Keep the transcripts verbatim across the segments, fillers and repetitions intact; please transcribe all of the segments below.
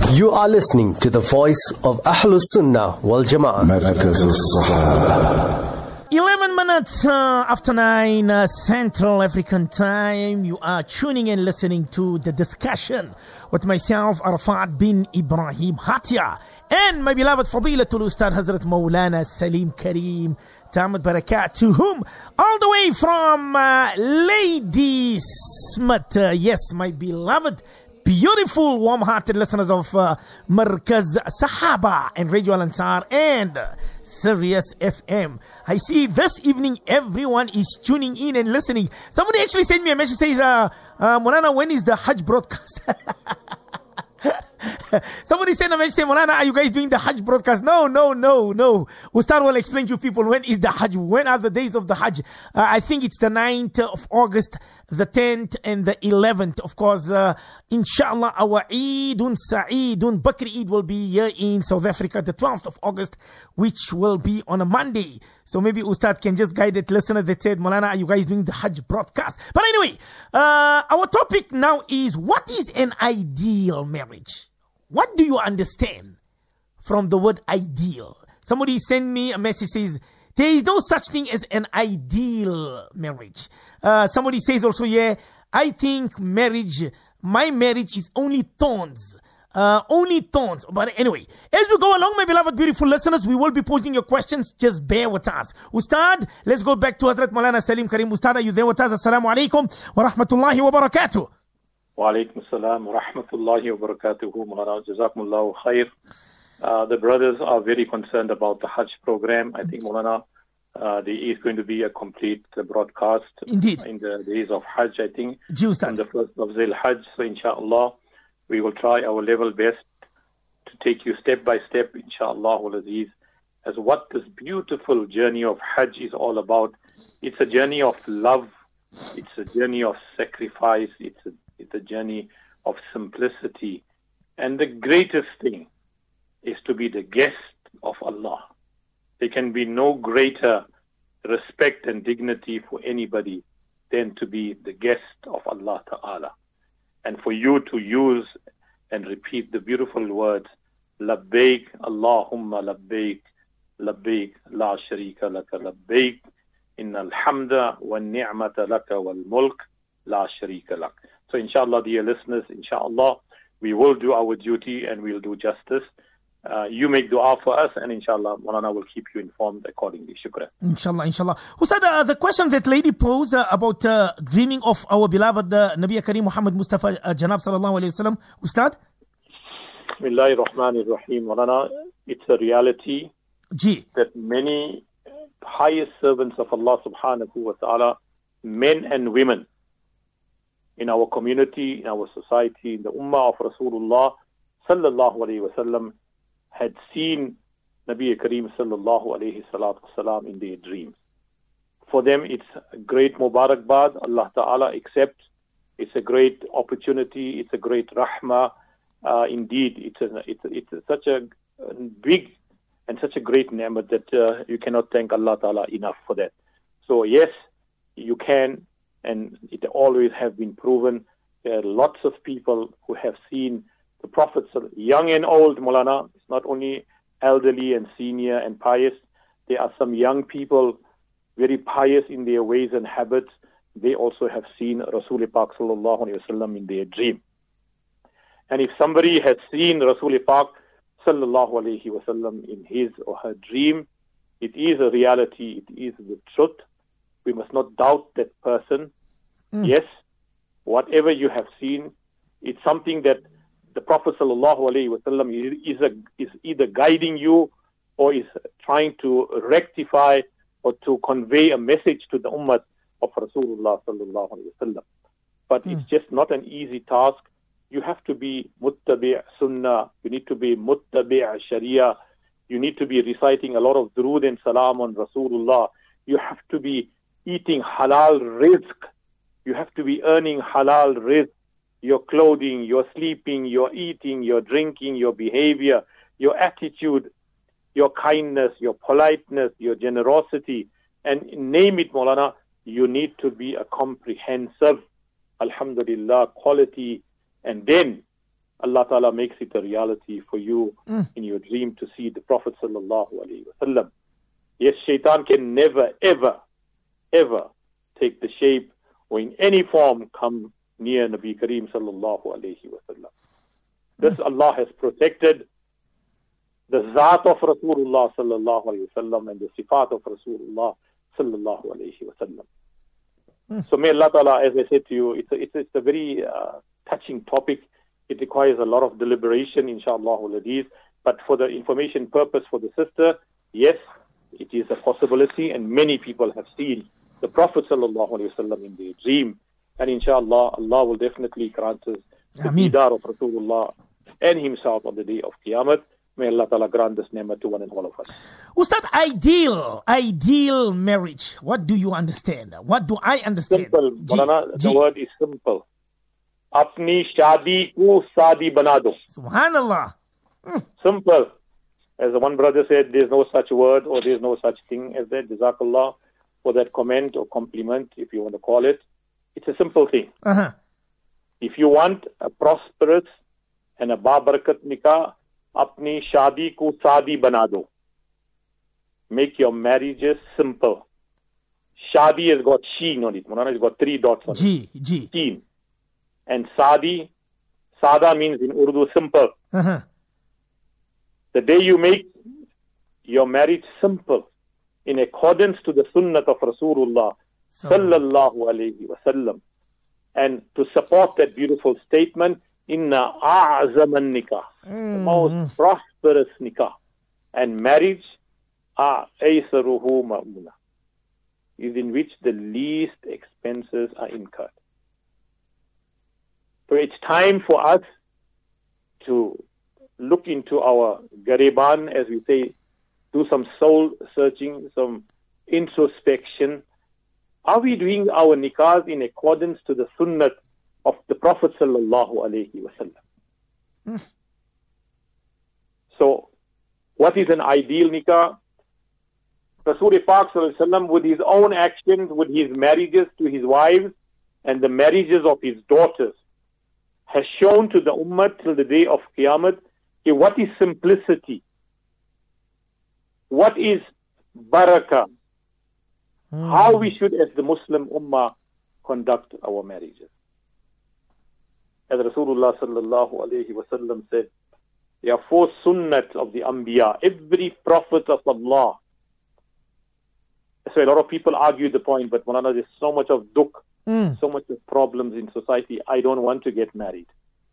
You are listening to the voice of Ahlus Sunnah wal Jama'ah. eleven minutes uh, after nine uh, Central African time. You are tuning in, listening to the discussion with myself, Arafat bin Ibrahim Hatia, and my beloved Fadilatul Ustad Hazrat Maulana Salim Kareem Tamad Barakat, to whom all the way from uh, Lady Smith. Uh, yes, my beloved, beautiful, warm-hearted listeners of uh, Markaz Sahaba and Radio Al Ansar and uh, Sirius F M. I see this evening everyone is tuning in and listening. Somebody actually sent me a message, says, uh, uh, Morana, when is the Hajj broadcast? Somebody sent a message saying, Morana, are you guys doing the Hajj broadcast? No, no, no, no. Ustad will explain to you people when is the Hajj, when are the days of the Hajj. Uh, I think it's the ninth of August, the tenth and the eleventh. Of course, uh, inshallah, our Eidun Sa'idun Bakri Eid will be here in South Africa, the twelfth of August, which will be on a Monday. So maybe Ustad can just guide that listener that said, Molana, are you guys doing the Hajj broadcast? But anyway, uh, our topic now is, what is an ideal marriage? What do you understand from the word ideal? Somebody sent me a message, says, there is no such thing as an ideal marriage. Uh, somebody says also, yeah, I think marriage, my marriage is only thorns. Uh, only thorns. But anyway, as we go along, my beloved, beautiful listeners, we will be posing your questions. Just bear with us. Ustad, let's go back to Hazrat Maulana Salim Kareem. Ustad, are you there with us? Assalamu alaikum wa rahmatullahi wa barakatuh. Wa alaikum assalam wa rahmatullahi wa barakatuhu. Maulana, jazakumullahu khair. Uh, the brothers are very concerned about the Hajj program. I think, Maulana, uh, there is going to be a complete uh, broadcast. Indeed. In the days of Hajj, I think. Ji, Ustad. On the first of Zil Hajj. So, inshallah, we will try our level best to take you step by step, inshallah, al-Aziz, as what this beautiful journey of Hajj is all about. It's a journey of love. It's a journey of sacrifice. It's a, it's a journey of simplicity. And the greatest thing is to be the guest of Allah. There can be no greater respect and dignity for anybody than to be the guest of Allah Ta'ala. And for you to use and repeat the beautiful words, Labbaik, Allahumma Labbaik, Labbaik, La Sharika Laka Labbaik, Innal Hamda wa Ni'mata Laka wal Mulk, La Sharika Lak. So inshallah, dear listeners, inshallah, we will do our duty and we'll do justice. Uh, you make dua for us, and inshallah, Maulana will keep you informed accordingly. Shukran. Inshallah, inshallah. Ustad, uh, the question that lady posed uh, about uh, dreaming of our beloved uh, Nabi Kareem Muhammad Mustafa uh, Janab sallallahu alayhi wa sallam. Ustad? Bismillahir Rahmanir Rahim. Maulana, it's a reality Ji. that many pious servants of Allah subhanahu wa ta'ala, men and women, in our community, in our society, in the ummah of Rasulullah sallallahu alayhi wa sallam, had seen Nabi Kareem sallallahu alayhi salatu wasalam in their dreams. For them, it's a great mubarakbad. Allah Ta'ala accepts. It's a great opportunity. It's a great rahmah. Uh, indeed, it's a, it's a, it's a, such a big and such a great ni'mat that uh, you cannot thank Allah Ta'ala enough for that. So yes, you can, and it always have been proven. There are lots of people who have seen the Prophet, young and old, Maulana. It's not only elderly and senior and pious. There are some young people, very pious in their ways and habits. They also have seen Rasul Pak sallallahu alayhi wa sallam in their dream. And if somebody has seen Rasul Pak sallallahu alayhi wa sallam in his or her dream, it is a reality. It is the truth. We must not doubt that person. Mm. Yes, whatever you have seen, it's something that the Prophet sallallahu alaihi wasallam is, a, is either guiding you or is trying to rectify or to convey a message to the ummah of Rasulullah sallallahu alaihi wasallam. But mm. it's just not an easy task. You have to be muttabi' sunnah. You need to be muttabi' sharia. You need to be reciting a lot of durood and salam on Rasulullah. You have to be eating halal rizq. You have to be earning halal rizq. Your clothing, your sleeping, your eating, your drinking, your behavior, your attitude, your kindness, your politeness, your generosity, and name it, Maulana, you need to be a comprehensive, alhamdulillah, quality. And then Allah Ta'ala makes it a reality for you Mm. in your dream to see the Prophet Sallallahu Alaihi Wasallam. Yes, shaitan can never, ever, ever take the shape or in any form come near Nabi Kareem Sallallahu Alaihi Wasallam. This Allah has protected the Zat of Rasulullah Sallallahu Alaihi Wasallam and the Sifat of Rasulullah Sallallahu Alaihi Wasallam. Mm. So may Allah Ta'ala, as I said to you, it's a, it's a, it's a very uh, touching topic. It requires a lot of deliberation, inshallah, but for the information purpose for the sister, yes, it is a possibility, and many people have seen the Prophet Sallallahu Alaihi Wasallam in their dream, and inshallah, Allah will definitely grant us the Ameen. Didar of Rasulullah and himself on the day of Qiyamah. May Allah Ta'ala grant this ni'mah to one and all of us. Ustad, ideal, ideal marriage. What do you understand? What do I understand? Simple, Ji, Maulana, the ji. word is simple. Apni shadi ko sadi bana do. Subhanallah. Simple. As one brother said, there's no such word or there's no such thing as that. Jazakallah for that comment or compliment, if you want to call it. It's a simple thing. Uh-huh. If you want a prosperous and a babarakat nikah, apni shadi ko sadi bana do. Make your marriages simple. Shadi has got sheen on it. Mulana has got three dots on Ji, ji. it. Sheen. And sadi, sada means in Urdu simple. Uh-huh. The day you make your marriage simple in accordance to the sunnah of Rasulullah So, sallallahu alayhi wa sallam, and to support that beautiful statement, inna a'zaman nikah, the Mm. most prosperous nikah, and marriage a'aysaruhu ma'una, is in which the least expenses are incurred. So it's time for us to look into our gariban, as we say, do some soul searching, some introspection. Are we doing our nikahs in accordance to the sunnah of the Prophet Sallallahu Alaihi Wasallam? Mm. So, what is an ideal nikah? Rasul Pak Sallallahu Alaihi Wasallam, with his own actions, with his marriages to his wives and the marriages of his daughters, has shown to the ummah till the day of Qiyamah, okay, what is simplicity? What is barakah? Mm. How we should, as the Muslim ummah, conduct our marriages. As Rasulullah sallallahu alayhi wa sallam said, there are four sunnats of the Anbiya. Every prophet of Allah. So a lot of people argue the point, but Mulana, there's so much of dukh, Mm. so much of problems in society. I don't want to get married.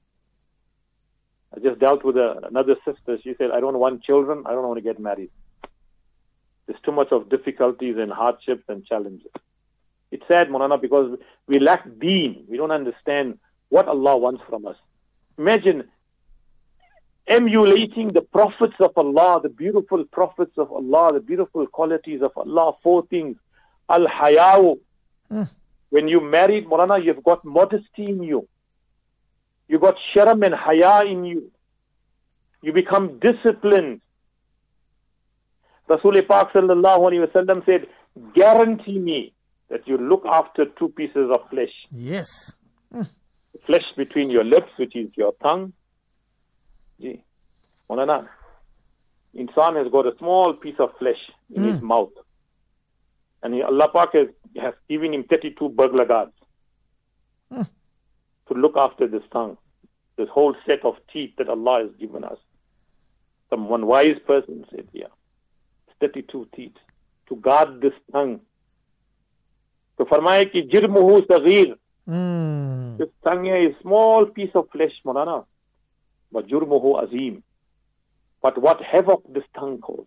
I just dealt with a, another sister. She said, I don't want children. I don't want to get married. There's too much of difficulties and hardships and challenges. It's sad, Maulana, because we lack deen. We don't understand what Allah wants from us. Imagine emulating the prophets of Allah, the beautiful prophets of Allah, the beautiful qualities of Allah. Four things. Al-Haya'u. Mm. When you married, Maulana, you've got modesty in you. You got sharam and haya in you. You become disciplined. Rasul Pak sallallahu alayhi wa sallam said, guarantee me that you look after two pieces of flesh. Yes. Mm. Flesh between your lips, which is your tongue. Gee, Maulana, insan has got a small piece of flesh in Mm. his mouth. And he, Allah Pak has, has given him thirty-two burglar guards Mm. to look after this tongue, this whole set of teeth that Allah has given us. Some one wise person said, yeah, it's thirty-two teeth to guard this tongue. So farmaya ki jirmuhu saghir. Mm. This tongue here is small piece of flesh, Maulana, but jurmuhu azim. But what havoc this tongue causes,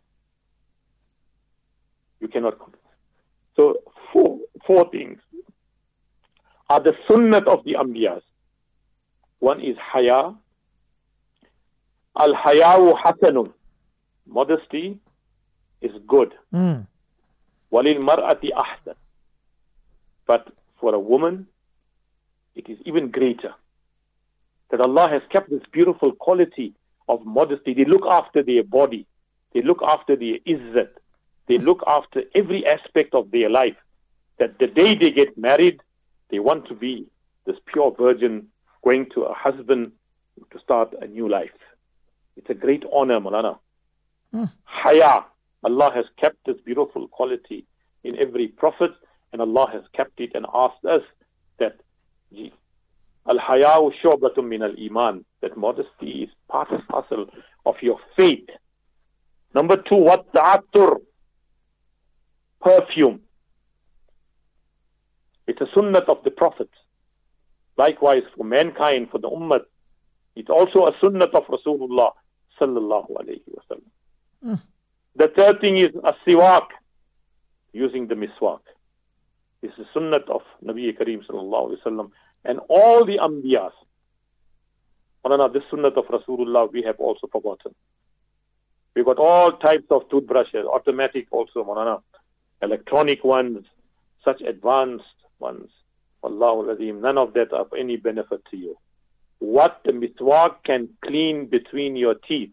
you cannot control. So four, four things are the sunnat of the Anbiyas. One is haya. Al-haya'u hasanun. Modesty is good. Mm. Walil mar'ati ahsan. But for a woman, it is even greater. That Allah has kept this beautiful quality of modesty. They look after their body. They look after their izzat. They look after every aspect of their life. That the day they get married, they want to be this pure virgin going to a husband to start a new life. It's a great honor, Maulana. Mm. Haya. Allah has kept this beautiful quality in every prophet, and Allah has kept it and asked us that Al-Haya'u shu'batun min al-Iman, that modesty is part and parcel of your faith. Number two, what ta'attur, perfume. It's a sunnat of the prophets. Likewise, for mankind, for the ummah, it's also a sunnat of Rasulullah sallallahu alayhi wa sallam. Mm. The third thing is a siwak, using the miswak. This is the sunnat of Nabi Kareem sallallahu alayhi wa sallam and all the Anbiyas. Maulana, this sunnat of Rasulullah we have also forgotten. We've got all types of toothbrushes, automatic also, Maulana, electronic ones, such advanced ones. Allahu Azim, none of that of any benefit to you. What the miswak can clean between your teeth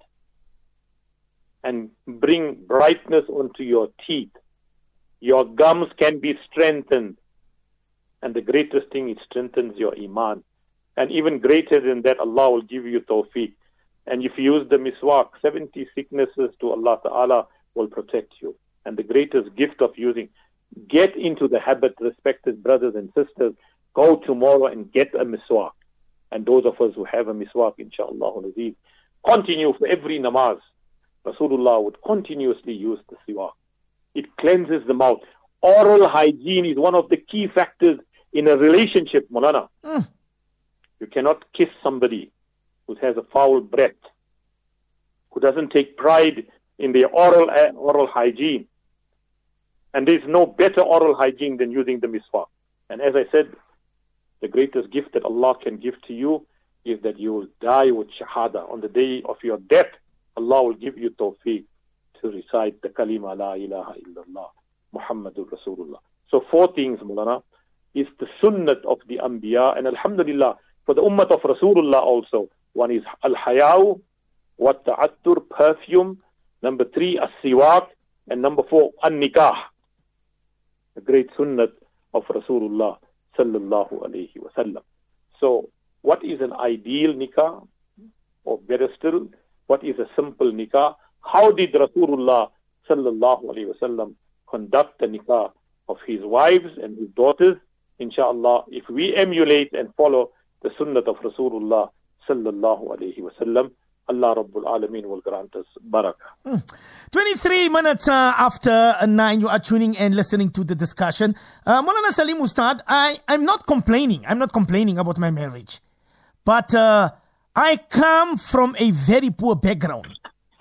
and bring brightness onto your teeth. Your gums can be strengthened. And the greatest thing, it strengthens your iman. And even greater than that, Allah will give you tawfiq. And if you use the miswak, seventy sicknesses to Allah Ta'ala will protect you. And the greatest gift of using, get into the habit, respected brothers and sisters, go tomorrow and get a miswak. And those of us who have a miswak, inshaAllah, continue for every namaz. Rasulullah would continuously use the siwak. It cleanses the mouth. Oral hygiene is one of the key factors in a relationship, Maulana. Mm. You cannot kiss somebody who has a foul breath, who doesn't take pride in their oral uh, oral hygiene. And there's no better oral hygiene than using the miswak. And as I said, the greatest gift that Allah can give to you is that you will die with shahada. On the day of your death, Allah will give you tawfiq to recite the kalima la ilaha illallah Muhammadur Rasulullah. So four things, Maulana, is the sunnat of the Anbiya, and alhamdulillah, for the ummah of Rasulullah also. One is al-haya'u, wa ta'attur, perfume. Number three, as-siwak. And number four, an-nikah. The great sunnat of Rasulullah sallallahu alayhi wa sallam. So, what is an ideal nikah? Or better still, what is a simple nikah? How did Rasulullah sallallahu alayhi wa sallam conduct the nikah of his wives and his daughters? Inshallah, if we emulate and follow the sunnat of Rasulullah sallallahu alayhi wa sallam, Allah Rabbul Alameen will grant us barakah. Mm. twenty-three minutes uh, after nine, you are tuning and listening to the discussion. Uh, Maulana Salim Ustad, I, I'm not complaining. I'm not complaining about my marriage. But uh, I come from a very poor background.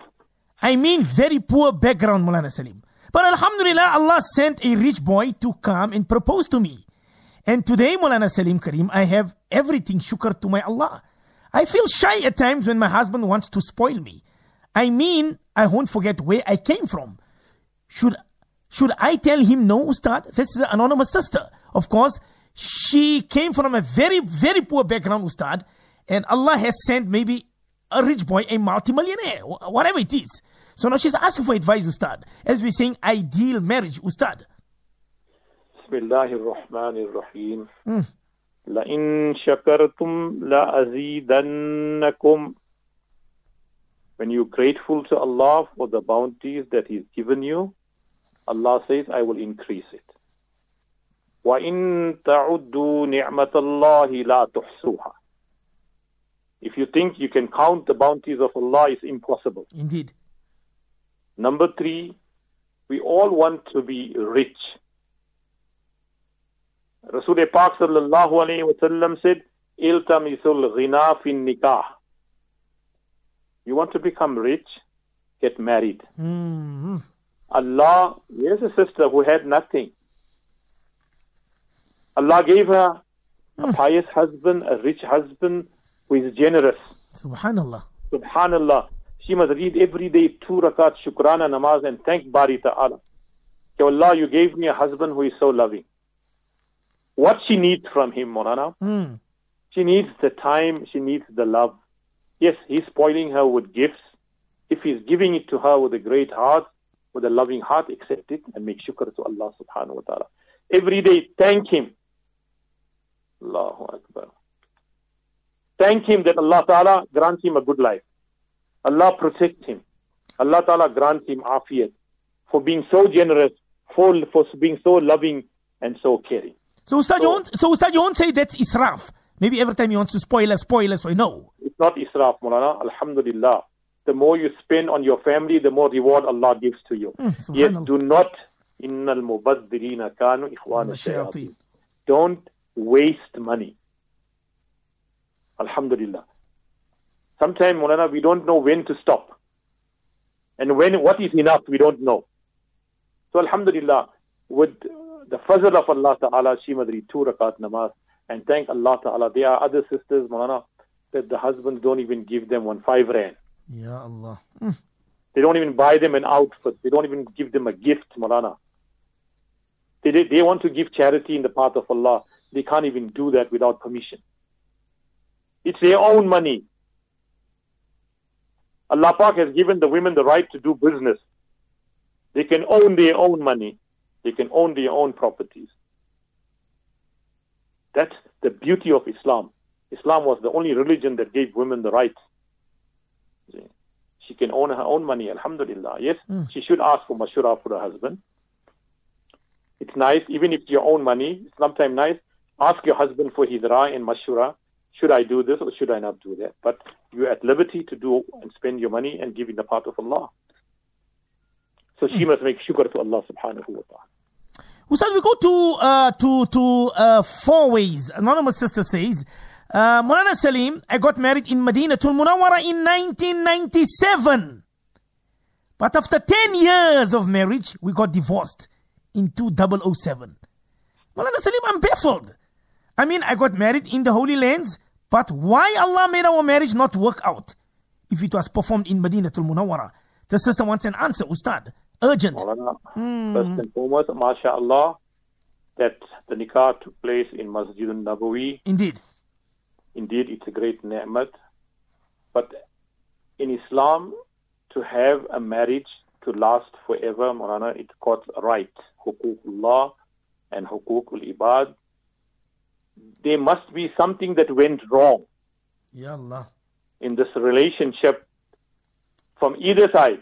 I mean very poor background, Maulana Salim. But alhamdulillah, Allah sent a rich boy to come and propose to me. And today, Maulana Salim Kareem, I have everything, shukr to my Allah. I feel shy at times when my husband wants to spoil me. I mean, I won't forget where I came from. Should should I tell him no, Ustad? This is an anonymous sister. Of course, she came from a very, very poor background, Ustad. And Allah has sent maybe a rich boy, a multimillionaire, whatever it is. So now she's asking for advice, Ustad. As we're saying, ideal marriage, Ustad. Bismillahir Rahmanir Rahim. Mm. لَإِن شَكَرْتُمْ لَأَزِيدَنَّكُمْ. When you're grateful to Allah for the bounties that He's given you, Allah says, I will increase it. وَإِن تَعُدُّوا نِعْمَةَ اللَّهِ لَا تُحْصُوهَا. If you think you can count the bounties of Allah, it's impossible. Indeed. Number three, we all want to be rich. Rasul Pak sallallahu alayhi wa sallam said, Iltamisul ghina fin nikah. You want to become rich? Get married. Mm-hmm. Allah, here's a sister who had nothing. Allah gave her a pious husband, a rich husband who is generous. Subhanallah. Subhanallah. She must read every day two rakat shukrana namaz and thank Bari Ta'ala. So Allah, you gave me a husband who is so loving. What she needs from him, Maulana? Mm. She needs the time, she needs the love. Yes, he's spoiling her with gifts. If he's giving it to her with a great heart, with a loving heart, accept it and make shukr to Allah subhanahu wa ta'ala. Every day, thank him. Allahu Akbar. Thank him that Allah Ta'ala grants him a good life. Allah protects him. Allah Ta'ala grants him afiyat for being so generous, for, for being so loving and so caring. So Ustad, so, you won't, so Ustad, you won't say that's israf. Maybe every time you want to spoil us, spoil us. No. It's not israf, Maulana. Alhamdulillah. The more you spend on your family, the more reward Allah gives to you. Mm, yes, do not. Innal mubazzirina kanu ikhwana shayateen. Don't waste money. Alhamdulillah. Sometimes, Maulana, we don't know when to stop. And when what is enough, we don't know. So Alhamdulillah, with the fazl of Allah Ta'ala, she must read two rakat namaz and thank Allah Ta'ala. There are other sisters, Maulana, that the husbands don't even give them one five rand. Ya Allah. Mm. They don't even buy them an outfit. They don't even give them a gift, Maulana. They, they, they want to give charity in the path of Allah. They can't even do that without permission. It's their own money. Allah Pak has given the women the right to do business. They can own their own money. They can own their own properties. That's the beauty of Islam. Islam was the only religion that gave women the right. She can own her own money, alhamdulillah. Yes, mm. she should ask for mashura for her husband. It's nice, even if it's your own money, it's sometimes nice. Ask your husband for his ra'i and mashura. Should I do this or should I not do that? But you're at liberty to do and spend your money and give in the path of Allah. So she mm. must make shukr to Allah subhanahu wa ta'ala. Ustad, we go to uh, to to uh, four ways. Anonymous sister says, uh, Maulana Salim, I got married in Madinatul Munawwara in nineteen ninety-seven. But after ten years of marriage, we got divorced in two thousand seven. Maulana Salim, I'm baffled. I mean, I got married in the Holy Lands, but why Allah made our marriage not work out if it was performed in Madinatul Munawwara? The sister wants an answer, Ustad. Urgent. Mm. First and foremost, mashallah, that the nikah took place in Masjid al-Nabawi. Indeed. Indeed, it's a great ni'mat. But in Islam, to have a marriage to last forever, Maulana, it's called right. Huququllah and Huququl Ibad. There must be something that went wrong. Ya Allah. In this relationship from either side.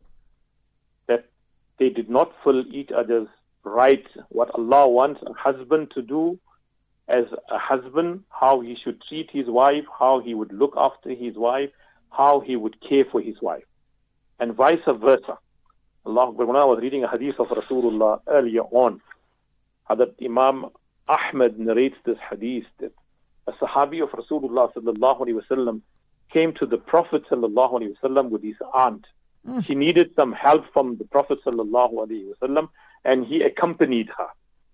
That they did not fill each other's right. What Allah wants a husband to do as a husband, how he should treat his wife, how he would look after his wife, how he would care for his wife. And vice versa. Allah, when I was reading a hadith of Rasulullah earlier on, Hadrat Imam Ahmad narrates this hadith that a Sahabi of Rasulullah sallallahu alaihi wasallam came to the Prophet sallallahu alaihi wasallam with his aunt. Mm. She needed some help from the Prophet sallallahu alaihi wasallam, and he accompanied her.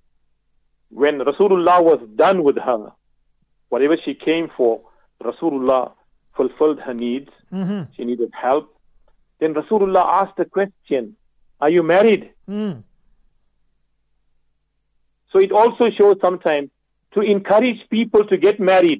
When Rasulullah was done with her, whatever she came for, Rasulullah fulfilled her needs. Mm-hmm. She needed help. Then Rasulullah asked a question, are you married? Mm. So it also shows sometimes to encourage people to get married.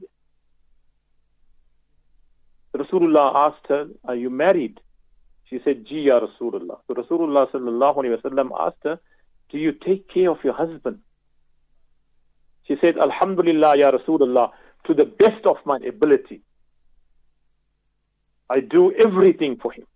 Rasulullah asked her, are you married? She said, Ji ya Rasulullah. So Rasulullah sallallahu alayhi wa sallam asked her, do you take care of your husband? She said, Alhamdulillah ya Rasulullah, to the best of my ability. I do everything for him.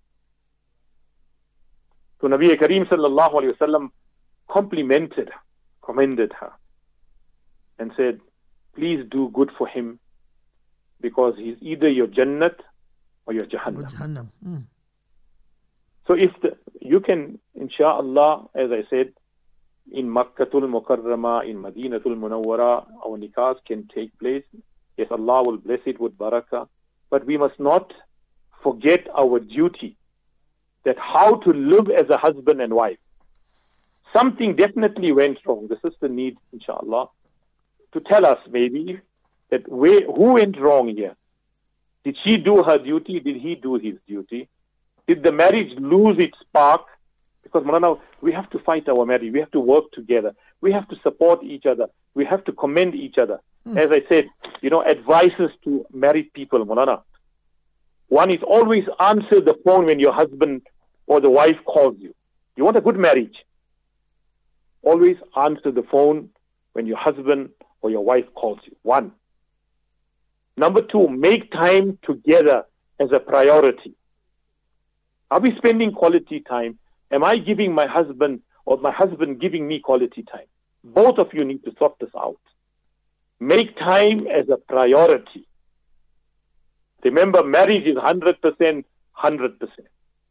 So Nabi Kareem sallallahu alayhi wa sallam complimented her, commended her, and said, please do good for him, because he's either your Jannat or your Jahannam. Jahannam. Mm. So if the, you can, inshaAllah, as I said, in Makkatul Mukarramah, in Madinatul Munawwara, our nikahs can take place. Yes, Allah will bless it with barakah. But we must not forget our duty, that how to live as a husband and wife. Something definitely went wrong. The sister needs, inshallah, to tell us maybe that where, who went wrong here. Did she do her duty? Did he do his duty? Did the marriage lose its spark? Because Maulana, we have to fight our marriage. We have to work together. We have to support each other. We have to commend each other. Mm. As I said, you know, advices to married people, Maulana. One is always answer the phone when your husband or the wife calls you. You want a good marriage? Always answer the phone when your husband or your wife calls you. One. Number two, make time together as a priority. Are we spending quality time? Am I giving my husband or my husband giving me quality time? Both of you need to sort this out. Make time as a priority. Remember, marriage is one hundred percent, one hundred percent.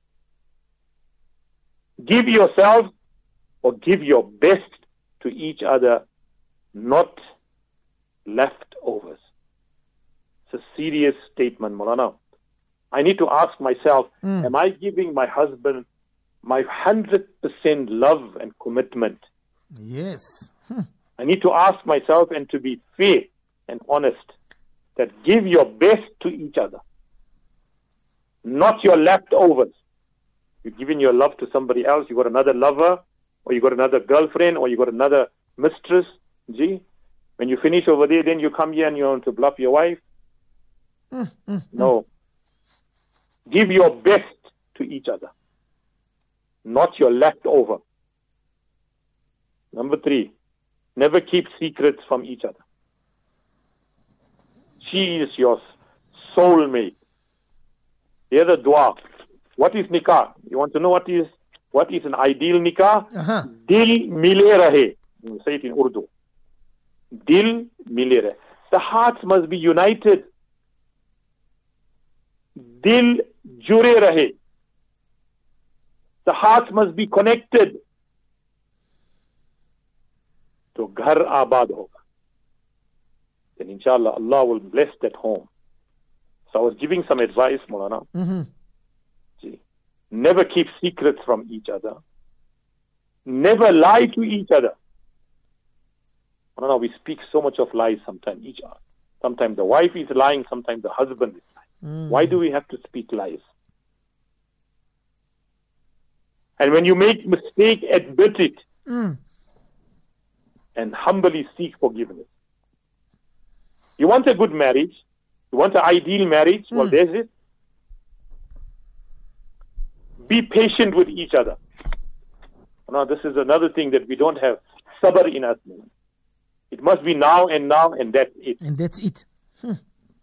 Give yourself or give your best to each other, not leftovers. It's a serious statement, Maulana. I need to ask myself, mm. am I giving my husband my one hundred percent love and commitment? Yes. I need to ask myself, and to be fair and honest, that give your best to each other, not your leftovers. You've given your love to somebody else, you got another lover, or you got another girlfriend, or you got another mistress. Gee, when you finish over there, then you come here and you want to bluff your wife. Mm, mm, no. Mm. Give your best to each other, not your leftover. Number three, never keep secrets from each other. She is your soulmate. Here's a dua. What is nikah? You want to know what is what is an ideal nikah? Uh-huh. Dil mile rahe. Say it in Urdu. Dil mile rahe. The hearts must be united. Dil jure rahe. The hearts must be connected. So ghar abad hoga. Then inshallah Allah will bless that home. So I was giving some advice, Maulana. Mm-hmm. See, never keep secrets from each other. Never lie to each other. Maulana, we speak so much of lies sometimes. Each other. Sometimes the wife is lying, sometimes the husband is lying. Mm. Why do we have to speak lies? And when you make mistake, admit it. Mm. And humbly seek forgiveness. You want a good marriage? You want an ideal marriage? Mm. Well, there's it. Be patient with each other. Now, this is another thing that we don't have. Sabr in us. It must be now and now, and that's it. And that's it. Hmm.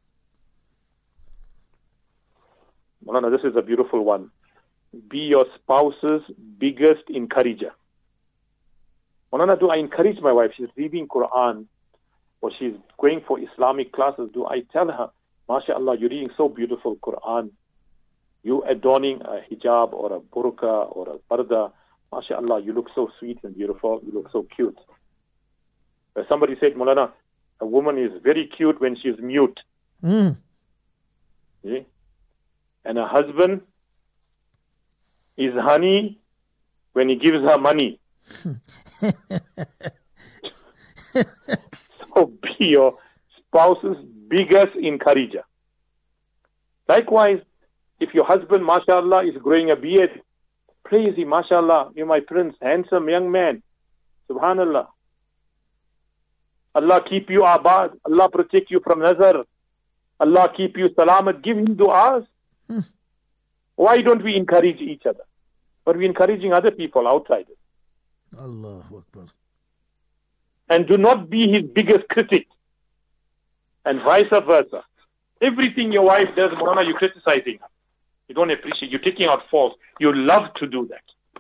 No, no, this is a beautiful one. Be your spouse's biggest encourager. Maulana, do I encourage my wife? She's reading Quran or she's going for Islamic classes. Do I tell her, MashaAllah, you're reading so beautiful Quran. You adorning a hijab or a burqa or a parda. MashaAllah, you look so sweet and beautiful. You look so cute. Uh, somebody said, Maulana, a woman is very cute when she's mute. Mm. Yeah? And a husband is honey when he gives her money. So be your spouse's biggest encourager. Likewise, if your husband, mashallah, is growing a beard, praise him, mashallah, you're my prince, handsome young man. Subhanallah. Allah keep you abad. Allah protect you from nazar. Allah keep you salamat. Give him du'as. Hmm. Why don't we encourage each other? But we're encouraging other people outside. Allahu Akbar. And do not be his biggest critic. And vice versa. Everything your wife does, Maulana, you're criticizing her. You don't appreciate. You're taking out faults. You love to do that.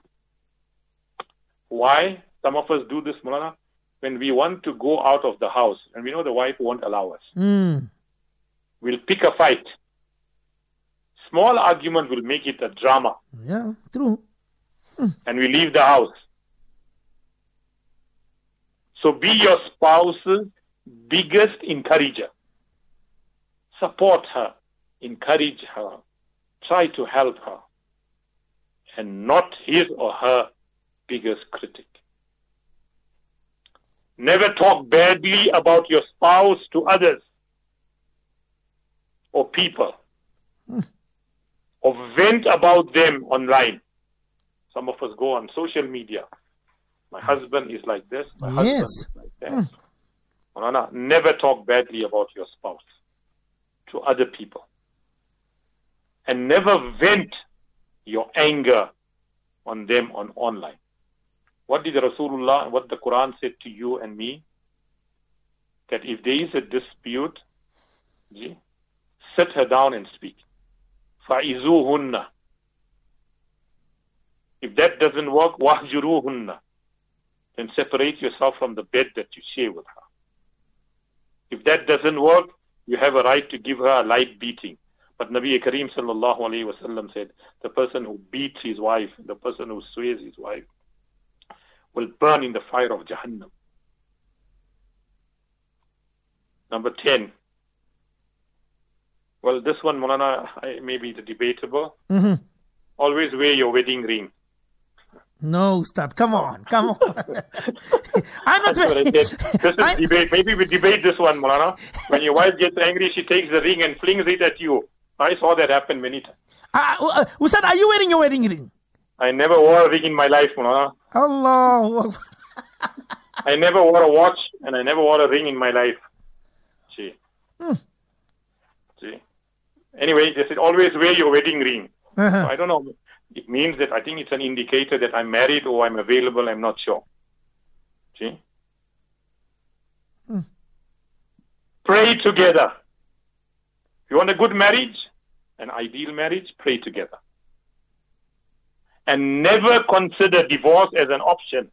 Why? Some of us do this, Maulana, when we want to go out of the house and we know the wife won't allow us. Mm. We'll pick a fight. Small argument will make it a drama. Yeah, true. Mm. And we leave the house. So be your spouse's biggest encourager. Support her. Encourage her. Try to help her. And not his or her biggest critic. Never talk badly about your spouse to others or people. Mm. Or vent about them online. Some of us go on social media. My husband is like this. My Yes. husband is like that. Mm. No, no, never talk badly about your spouse to other people. And never vent your anger on them on online. What did Rasulullah and what the Quran said to you and me? That if there is a dispute, Ji? Sit her down and speak. فَعِزُوهُنَّ. If that doesn't work, وَهْجُرُوهُنَّ. Then separate yourself from the bed that you share with her. If that doesn't work, you have a right to give her a light beating. But Nabi Kareem sallallahu alayhi wa sallam said, the person who beats his wife, the person who swears his wife, will burn in the fire of Jahannam. Number ten. Well, this one, Maulana, maybe the debatable. Mm-hmm. Always wear your wedding ring. No, Ustad, come on, come on. I'm not. That's what I said. This is I'm... debate. Maybe we debate this one, Maulana. When your wife gets angry, she takes the ring and flings it at you. I saw that happen many times. Uh, uh, Ustad, are you wearing your wedding ring? I never wore a ring in my life, Maulana. Allah. I never wore a watch and I never wore a ring in my life. Gee. Hmm. Gee. Anyway, they said always wear your wedding ring. Uh-huh. So I don't know. It means that I think it's an indicator that I'm married or I'm available. I'm not sure. See? Hmm. Pray together. If you want a good marriage, an ideal marriage, pray together. And never consider divorce as an option.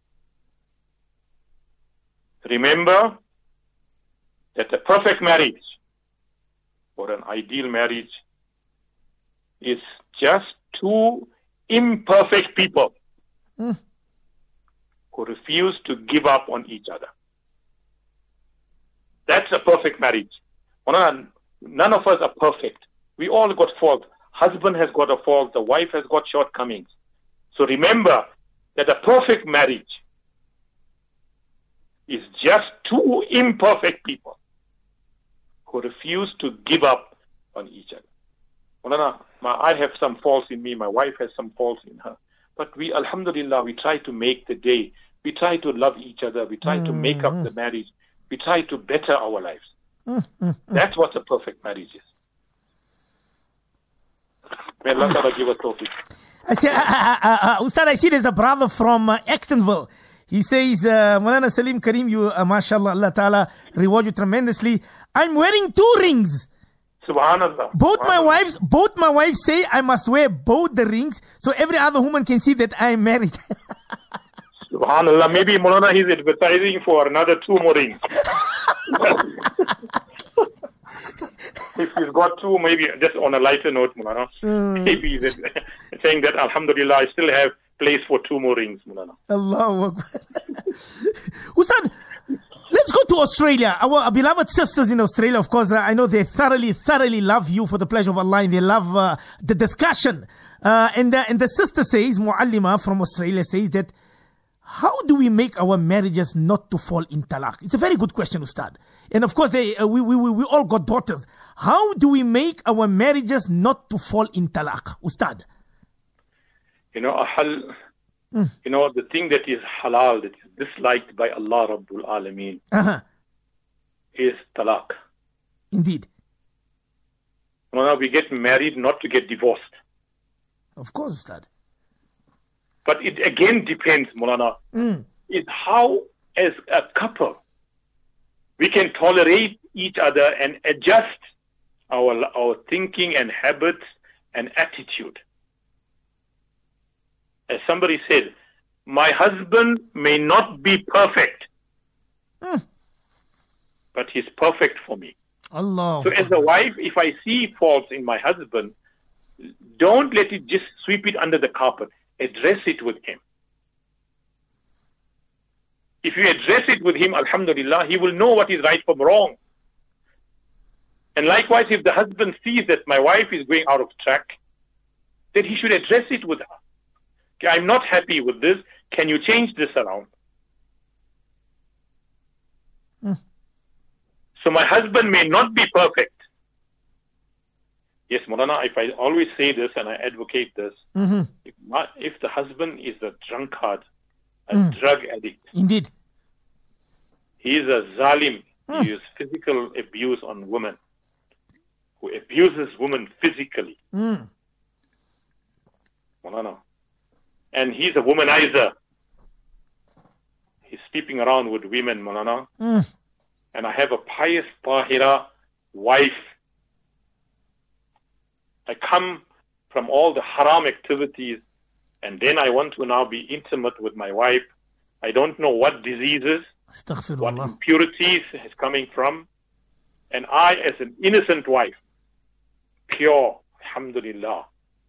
Remember that the perfect marriage or an ideal marriage is just two imperfect people mm. who refuse to give up on each other. That's a perfect marriage. None of us are perfect. We all got fault. Husband has got a fault. The wife has got shortcomings. So remember that a perfect marriage is just two imperfect people who refuse to give up on each other. Maulana, I have some faults in me, my wife has some faults in her. But we, alhamdulillah, we try to make the day. We try to love each other. We try mm-hmm. to make up the marriage. We try to better our lives. Mm-hmm. That's what a perfect marriage is. May Allah Ta'ala give us tawfiq. I say, uh, uh, uh, uh, Ustad, I see there's a brother from uh, Actonville. He says, uh, Maulana Salim Kareem, you, uh, mashallah, Allah Ta'ala reward you tremendously. I'm wearing two rings. Subhanallah. Both Subhanallah. my wives, both my wives say I must wear both the rings so every other woman can see that I am married. Subhanallah. Maybe Maulana is advertising for another two more rings. If he's got two, maybe just on a lighter note, Maulana. Mm. Maybe he's saying that alhamdulillah, I still have place for two more rings, Maulana. Allahu Akbar. Ustad, let's go to Australia. Our beloved sisters in Australia, of course, I know they thoroughly, thoroughly love you for the pleasure of Allah, and they love uh, the discussion. Uh, and, the, and the sister says, Muallima from Australia says that, how do we make our marriages not to fall in talaq? It's a very good question, Ustad. And of course, they, uh, we, we, we all got daughters. How do we make our marriages not to fall in talaq, Ustad? You know, ahal, mm. you know, the thing that is halal, that is disliked by Allah Rabbul Alameen, uh-huh. is talaq. Indeed. You know, we get married not to get divorced. Of course, Ustad. But it again depends, Maulana, mm. is how, as a couple, we can tolerate each other and adjust our our thinking and habits and attitude. As somebody said, my husband may not be perfect, mm. but he's perfect for me. Allah. So as a wife, if I see faults in my husband, don't let it just sweep it under the carpet. Address it with him. If you address it with him, alhamdulillah, he will know what is right from wrong. And likewise, if the husband sees that my wife is going out of track, then he should address it with her. Okay, I'm not happy with this. Can you change this around? Mm. So my husband may not be perfect. Yes, Maulana, if I always say this and I advocate this, mm-hmm. if, my, if the husband is a drunkard, a mm. drug addict, indeed, he is a zalim, mm. he uses physical abuse on women, who abuses women physically. Mm. Maulana. And he's a womanizer. He's sleeping around with women, Maulana. Mm. And I have a pious tahira wife. I come from all the haram activities, and then I want to now be intimate with my wife. I don't know what diseases, what impurities is coming from. And I, as an innocent wife, pure, alhamdulillah,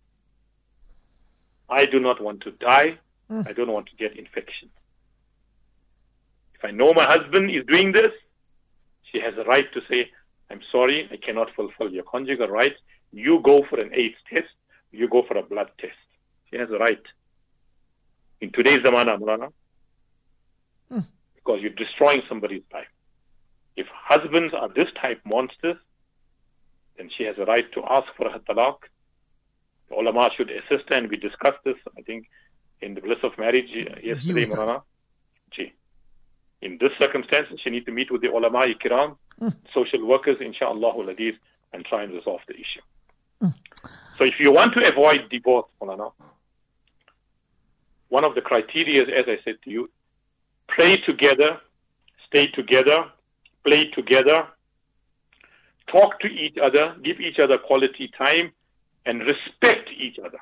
I do not want to die. Mm. I don't want to get infection. If I know my husband is doing this, she has a right to say, I'm sorry, I cannot fulfill your conjugal rights. You go for an AIDS test. You go for a blood test. She has a right. In today's zamana, Mulana, mm. because you're destroying somebody's life. If husbands are this type monsters, then she has a right to ask for her talaq. The ulama should assist her, and we discussed this, I think, in the bliss of marriage yesterday, Mulana. Gee. In this circumstance, she needs to meet with the ulama kiram, mm. social workers, inshallah, ladis, and try and resolve the issue. Mm. So if you want to avoid divorce, Mulana, one of the criteria, as I said to you, pray together, stay together, play together, talk to each other, give each other quality time, and respect each other.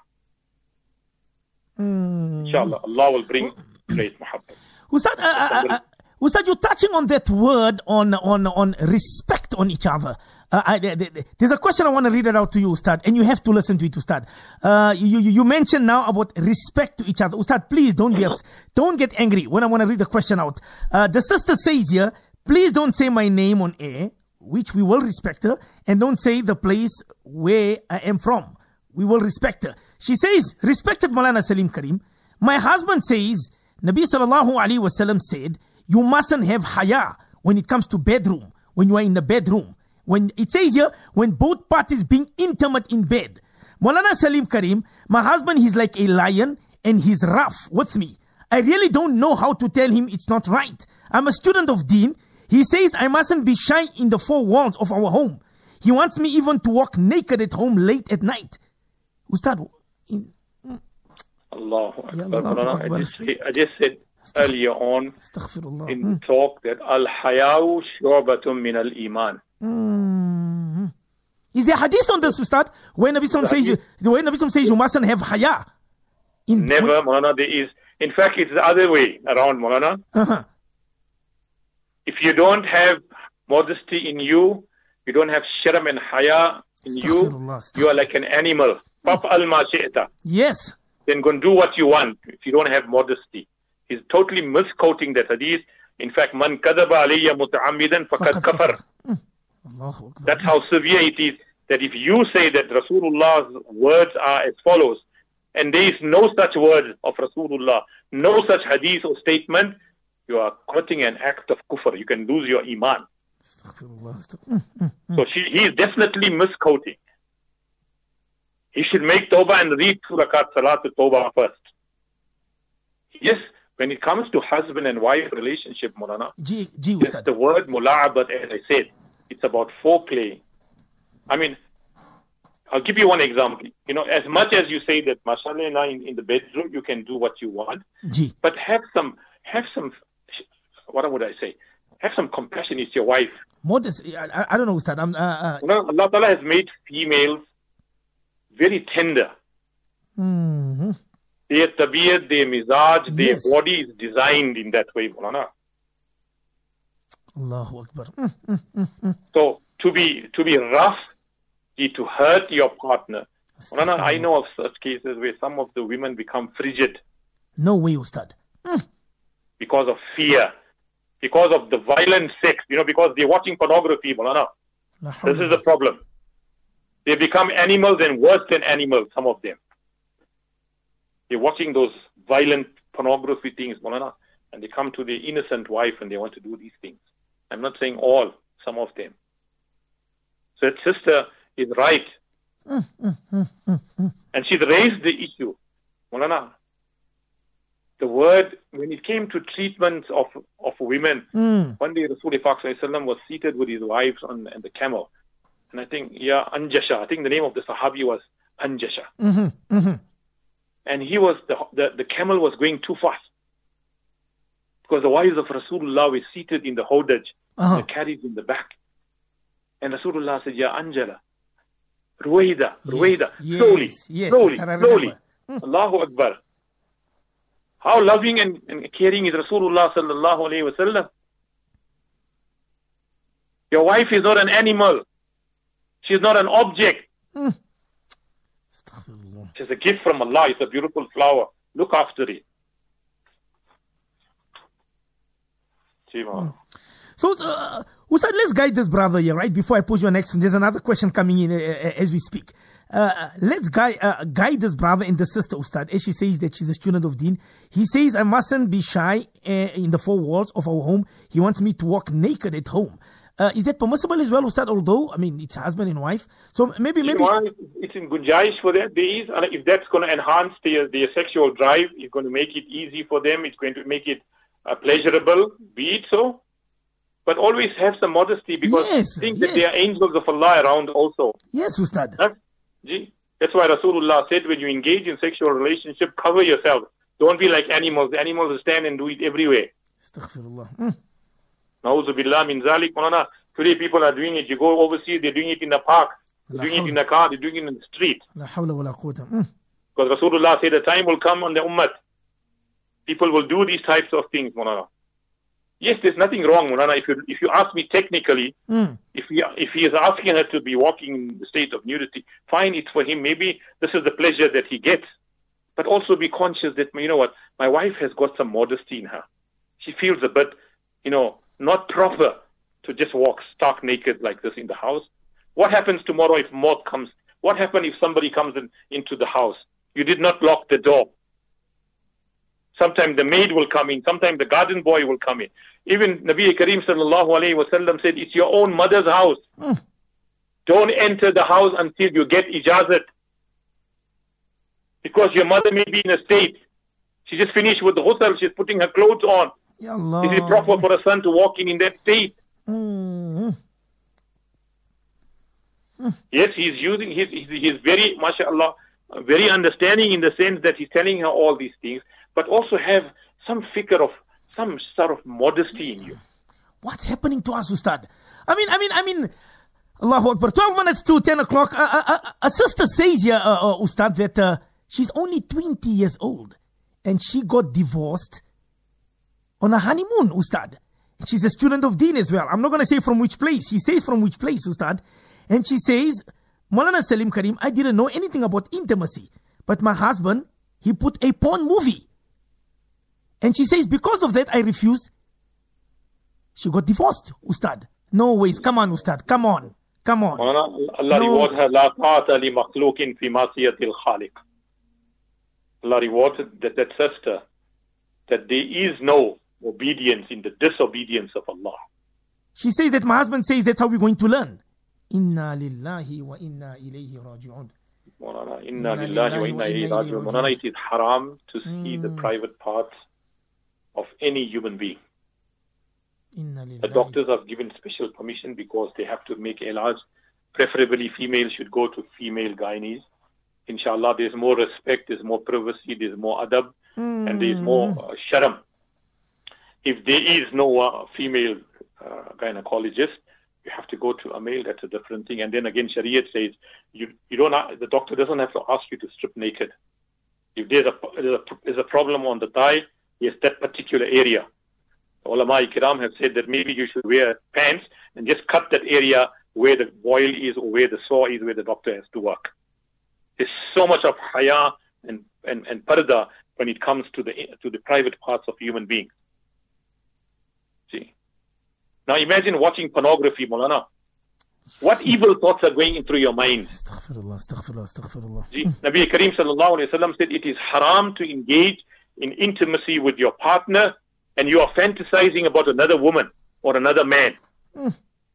Mm. Inshallah, Allah will bring great muhabbat. Ustad, uh, uh, uh, Ustad, you're touching on that word on on on respect on each other. Uh, I, there's a question I want to read it out to you, Ustad, and you have to listen to it, Ustad. Uh, you, you you mentioned now about respect to each other. Ustad, please don't be ups- don't get angry when I want to read the question out. Uh, the sister says here, please don't say my name on air, which we will respect her, and don't say the place where I am from. We will respect her. She says, respected Maulana Salim Karim, my husband says, Nabi sallallahu alayhi wasallam said, you mustn't have haya when it comes to bedroom, when you are in the bedroom. When it says here, when both parties being intimate in bed. Maulana Salim Karim, my husband, he's like a lion and he's rough with me. I really don't know how to tell him it's not right. I'm a student of Deen. He says I mustn't be shy in the four walls of our home. He wants me even to walk naked at home late at night. Ustad, in, mm. Allahu Akbar. Allah, I, just say, I just said earlier on in mm. talk that al-haya'u shu'batun min al-iman. Mm-hmm. Is there hadith on this, Ustad? When Nabi Sallam says, when Nabi Sallam says you mustn't have haya? In, Never, when, Maulana, there is. In fact, it's the other way around, Maulana. Uh-huh. If you don't have modesty in you, you don't have sharam and haya in you, you are like an animal. Pap al-ma shi'ta. Yes. Then go and do what you want if you don't have modesty. He's totally misquoting that hadith. In fact, man kadaba alayya muta'ammidan faqad kafar. That's how severe it is, that if you say that Rasulullah's words are as follows, and there is no such word of Rasulullah, no such hadith or statement, you are committing an act of kufr. You can lose your iman. So she, he is definitely misquoting. He should make tawbah and read two rakat salat tawbah first. Yes, when it comes to husband and wife relationship, Maulana, G, G, yes, the word mula'abat, as I said, it's about foreplay. I mean, I'll give you one example. You know, as much as you say that, mashallah, in, in the bedroom, you can do what you want, G. but have some, have some, what would I say? Have some compassion. It's your wife. Modest. I, I don't know, Ustad. I'm, uh, uh, you know, Allah Ta'ala has made females very tender. Mm-hmm. Their tabiyat, their mizaj, their yes. body is designed in that way, Maulana. Allahu Akbar. Mm, mm, mm, mm. So, to be to be rough, to hurt your partner. Maulana, I know of such cases where some of the women become frigid. No way, Ustad. Mm. Because of fear. Because of the violent sex. You know, because they're watching pornography, Maulana. This is the problem. They become animals and worse than animals, some of them. They're watching those violent pornography things, Maulana, and they come to their innocent wife and they want to do these things. I'm not saying all, some of them. So that sister is right. Mm, mm, mm, mm, mm. And she's raised the issue. Maulana, the word, when it came to treatment of of women, mm. one day Rasulullah was seated with his wives on, on the camel. And I think, yeah, Anjasha, I think the name of the Sahabi was Anjasha. Mm-hmm, mm-hmm. And he was, the, the, the camel was going too fast. Because the wives of Rasulullah were seated in the hodaj, uh-huh. the carriage in the back. And Rasulullah said, Ya Anjala, Ruwaida, Ruwaida, yes, slowly, yes, slowly, Ustad, I slowly. remember. Allahu Akbar. How loving and, and caring is Rasulullah sallallahu alayhi wa sallam. Your wife is not an animal. She's not an object. Mm. Astaghfirullah. She's a gift from Allah. It's a beautiful flower. Look after it. See, mm. So, uh, Ustad, let's guide this brother here, right? Before I pose your next one, there's another question coming in uh, uh, as we speak. Uh, let's guide, uh, guide this brother and the sister, Ustad, as she says that she's a student of Deen. He says, I mustn't be shy uh, in the four walls of our home. He wants me to walk naked at home. Uh, is that permissible as well, Ustad? Although, I mean, it's husband and wife. So maybe, maybe. You know, it's in Gunjaish for that. There is, and if that's going to enhance their, their sexual drive, it's going to make it easy for them. It's going to make it uh, pleasurable. Be it so. But always have some modesty, because yes, think yes. that there are angels of Allah around also. Yes, Ustad. Huh? Gee, that's why Rasulullah said, when you engage in sexual relationship, cover yourself. Don't be like animals. The animals will stand and do it everywhere. Astaghfirullah. Mm. Na'udhu billah min zalik. Today people are doing it. You go overseas, they're doing it in the park. They're doing it in the car. They're doing it in the street. La hawla wa la quwwata. Mm. Because Rasulullah said the time will come on the ummah. People will do these types of things, Monana. Yes, there's nothing wrong, Monana. If you, if you ask me technically, mm. if, he, if he is asking her to be walking in the state of nudity, fine, it's for him. Maybe this is the pleasure that he gets. But also be conscious that, you know what, my wife has got some modesty in her. She feels a bit, you know, not proper to just walk stark naked like this in the house. What happens tomorrow if moth comes? What happens if somebody comes in, into the house? You did not lock the door. Sometimes the maid will come in. Sometimes the garden boy will come in. Even Nabi Kareem sallallahu alayhi wa sallam said, it's your own mother's house. Mm. Don't enter the house until you get ijazat. Because your mother may be in a state. She just finished with the ghusl. She's putting her clothes on. Ya Allah. Is it proper for a son to walk in in that state? Mm. Mm. Yes, he's using, he's, he's very, mashallah, very understanding in the sense that he's telling her all these things, but also have some figure of, some sort of modesty in you. What's happening to us, Ustad? I mean, I mean, I mean, Allahu Akbar. twelve minutes to ten o'clock. Uh, uh, uh, a sister says here, uh, uh, Ustad, that uh, she's only twenty years old and she got divorced on a honeymoon, Ustad. She's a student of Deen as well. I'm not going to say from which place. She says from which place, Ustad. And she says, Maulana Salim Karim, I didn't know anything about intimacy. But my husband, he put a porn movie. And she says, because of that, I refused. She got divorced, Ustad. No ways. Come on, Ustad. Come on. Come on. Allah reward her. La ta'ata li makhluqin fi masiyatil khaliq. Allah rewarded that, that sister, that there is no obedience in the disobedience of Allah. She says that my husband says that's how we're going to learn. Inna lillahi wa inna ilayhi raji'un. Inna lillahi wa inna ilayhi raji'un. Monana, it is haram to see mm. the private parts of any human being. The doctors have given special permission because they have to make ilaj. Preferably females should go to female gynaes. Inshallah, there's more respect, there's more privacy, there's more adab, mm. and there's more uh, sharam. If there is no uh, female uh, gynecologist, you have to go to a male. That's a different thing. And then again, Shariat says you you don't. The doctor doesn't have to ask you to strip naked. If there's a there's a, there's a problem on the thigh, yes, that particular area. The ulama kiram have said that maybe you should wear pants and just cut that area where the boil is or where the sore is, where the doctor has to work. There's so much of haya and and and parda when it comes to the to the private parts of human beings. See. Now imagine watching pornography, Maulana. What evil thoughts are going through your mind? Astaghfirullah, astaghfirullah, astaghfirullah. See, Nabi Kareem sallallahu alayhi wa sallam said it is haram to engage in intimacy with your partner and you are fantasizing about another woman or another man. Mm.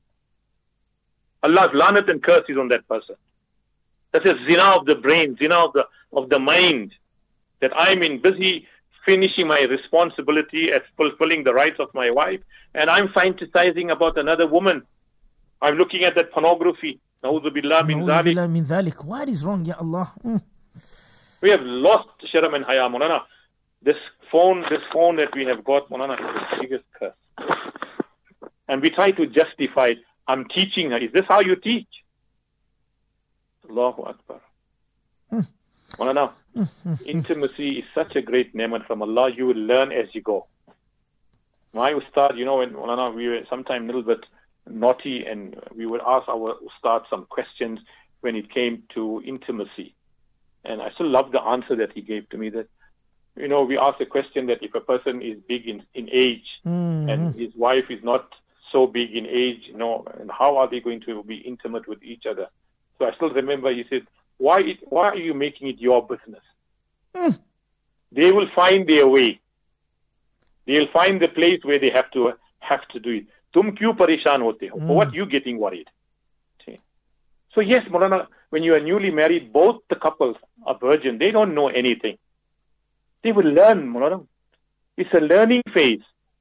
Allah's lanat and curse is on that person. That's a zina of the brain, zina of the, of the mind. That I'm in busy finishing my responsibility at fulfilling the rights of my wife, and I'm fantasizing about another woman. I'm looking at that pornography. Na'udhu billah min dhalik. What is wrong, Ya Allah? Mm. We have lost sharam and haya, Maulana. This phone, this phone that we have got, Maulana, is the biggest curse. And we try to justify it. I'm teaching her. Is this how you teach? Allahu Akbar. Mm. Maulana, intimacy is such a great ni'mat from Allah. You will learn as you go. My ustad, you know, when Maulana, we were sometimes a little bit naughty and we would ask our ustad some questions when it came to intimacy. And I still love the answer that he gave to me, that, you know, we asked a question that if a person is big in, in age Mm-hmm. and his wife is not so big in age, you know, and how are they going to be intimate with each other? So I still remember he said, why it, why are you making it your business? Mm. They will find their way. They'll find the place where they have to have to do it. Tum kyu pareshan hote ho? For what you getting worried? Okay. So yes, Maulana, when you are newly married, both the couples are virgin. They don't know anything. They will learn, Maulana. It's a learning phase.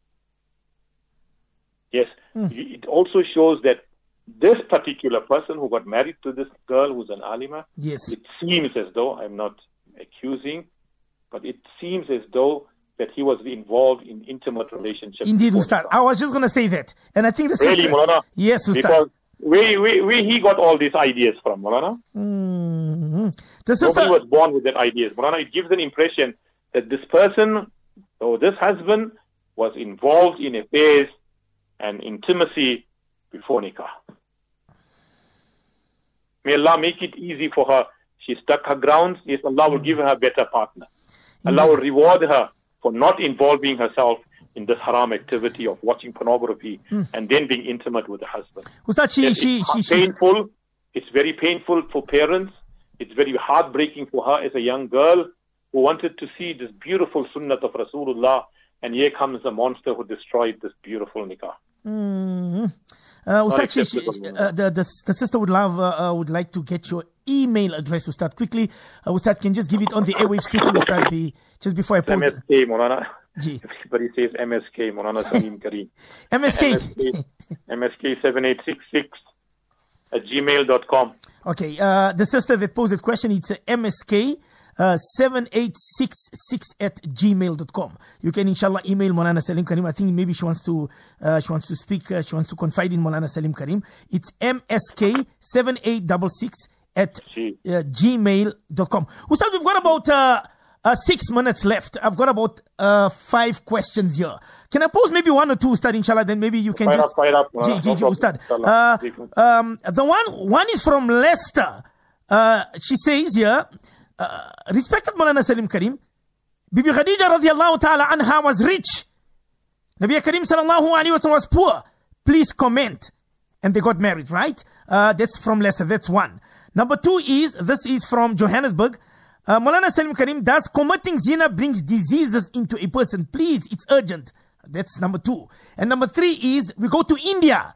Yes. Mm. It also shows that this particular person who got married to this girl who's an alima, Yes. it seems as though, I'm not accusing, but it seems as though that he was involved in intimate relationships. Indeed, before Ustad. Nikah. I was just going to say that. And I think the Really, sister... Maulana? Yes, Ustad. Because where, where, where he got all these ideas from, Maulana? Mm-hmm. The sister... Nobody was born with that ideas. Maulana, it gives an impression that this person, or this husband, was involved in affairs and intimacy before Nikah. May Allah make it easy for her. She stuck her grounds. Yes, Allah will give her a better partner. Allah will reward her for not involving herself in this haram activity of watching pornography Mm. and then being intimate with the husband. Ustad, she... Yes, she, it's she, she, painful. It's very painful for parents. It's very heartbreaking for her as a young girl who wanted to see this beautiful sunnat of Rasulullah, and here comes a monster who destroyed this beautiful nikah. Mm-hmm. Uh, Ustad, she, she, uh, the, the the sister would love uh, uh, would like to get your email address, Ustad, quickly. Uh, Ustad, can just give it on the airwaves quickly, Ustad, the, just before I M post S K, Maulana. G. Everybody says M S K, Maulana Salim Kareem. M S K. M S K, M S K seven eight six six at gmail dot com. Okay, uh, the sister that posed the question, it's uh, M S K uh, seven eight six six at gmail dot com. You can inshallah email Maulana Salim Kareem. I think maybe she wants to uh, she wants to speak, uh, she wants to confide in Maulana Salim Kareem. It's M S K seven eight six six at uh, gmail dot com. Ustad, we've got about uh, uh, six minutes left. I've got about uh, five questions here. Can I pose maybe one or two, Ustad, inshallah, then maybe you can Fire just... up, fire up. Uh, G, no G, G, problem, Ustad. inshallah. Uh, um, the one, one is from Leicester. Uh, she says here, uh, respected Maulana Salim Kareem, Bibi Khadija radiallahu ta'ala anha was rich. Nabi Kareem sallallahu alayhi wa sallam was poor. Please comment. And they got married, right? Uh, that's from Leicester. That's one. Number two is, this is from Johannesburg. Uh, Maulana Salim Kareem, does committing zina brings diseases into a person? Please, it's urgent. That's number two. And number three is, we go to India.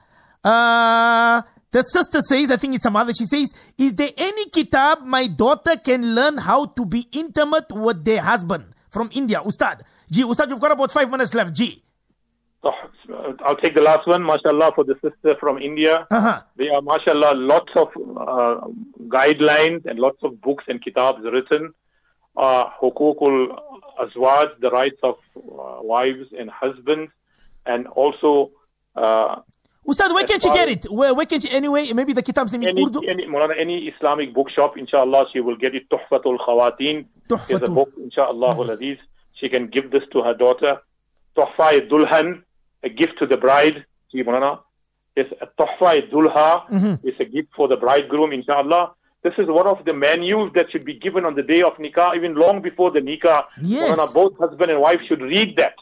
Uh, the sister says, I think it's a mother, she says, is there any kitab my daughter can learn how to be intimate with their husband? From India, Ustad. G, Ustad, you've got about five minutes left. G. So, uh, I'll take the last one, mashallah, for the sister from India. Uh-huh. There are, mashallah, lots of uh, guidelines and lots of books and kitabs written. Uh, Hukukul Azwaj, the rights of uh, wives and husbands, and also... Uh, Ustad, where can she get it? Where, where can she, anyway, maybe the kitabs in any, Urdu? any, any Islamic bookshop, inshallah, she will get it. Tuhfatul Khawateen is a book, inshallah, mm-hmm. She can give this to her daughter. Tuhfa Dulhan, a gift to the bride. See, Maulana, yes, a Tuhfa Dulha mm-hmm. is a gift for the bridegroom, inshallah. This is one of the manuals that should be given on the day of nikah, even long before the nikah. Yes. Maulana, both husband and wife should read that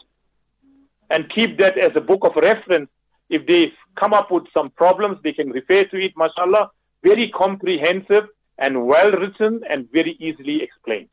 and keep that as a book of reference. If they come up with some problems, they can refer to it, mashallah. Very comprehensive and well written and very easily explained.